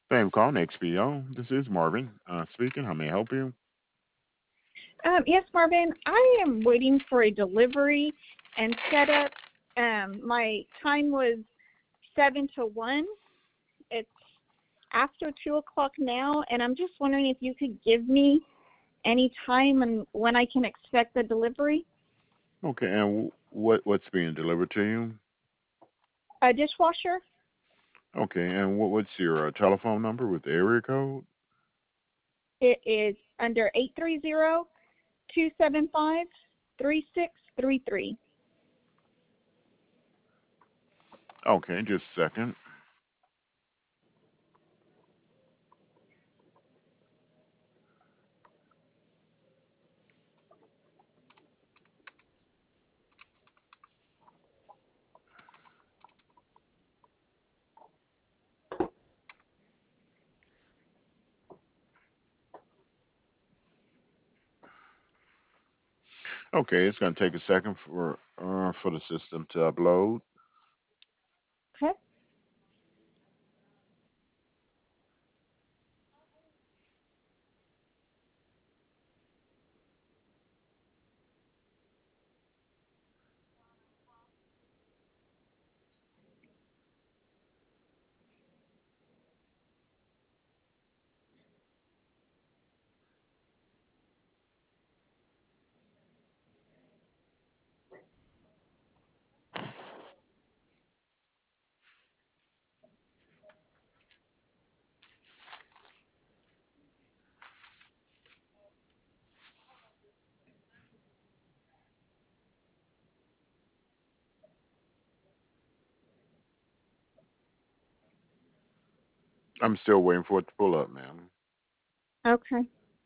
Thank you for calling XPO. This is Marvin speaking. How may I help you? Yes, Marvin. I am waiting for a delivery and setup. My time was 7 to 1. It's after 2 o'clock now, and I'm just wondering if you could give me any time and when I can expect the delivery. Okay, and what's being delivered to you? A dishwasher. Okay, and what's your telephone number with the area code? It is under 830-275-3633. Okay, just a second. Okay, it's going to take a second for the system to upload. Okay. I'm still waiting for it to pull up, ma'am. Okay.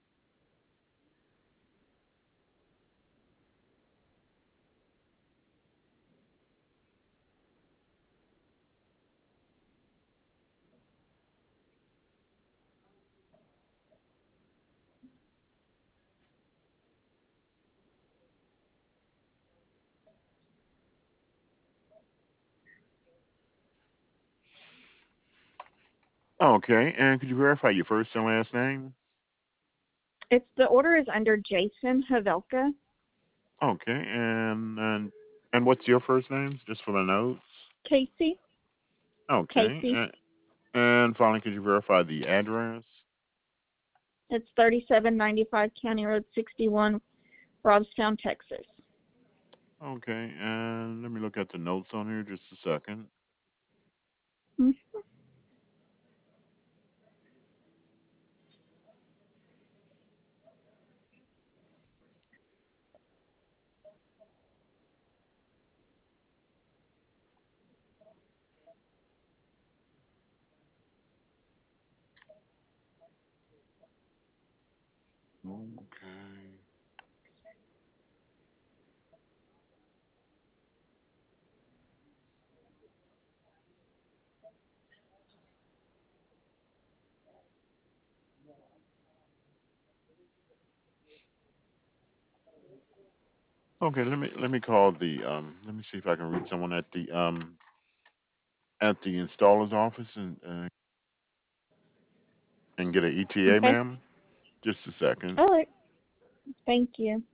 Okay, and could you verify your first and last name? The order is under Jason Havelka. Okay, and what's your first name, just for the notes? Casey. Okay, Casey. and finally, could you verify the address? It's 3795 County Road 61, Robstown, Texas. Okay, and let me look at the notes on here just a second. Hmm. Okay. Okay, let me call the let me see if I can reach someone at the installer's office and get an ETA, Okay. ma'am. Just a second. All right. Thank you.